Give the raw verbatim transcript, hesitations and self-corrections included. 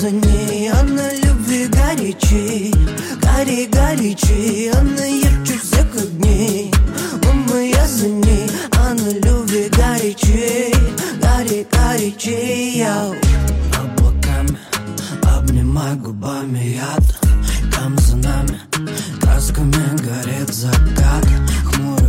за ней, она любви горячей. Гори, горячей, она ярче всех огней. Мама, я за ней, она любви горячей. Гори, горячей, я облаками обнимай губами яд. Там за нами красками горит закат. Хмурый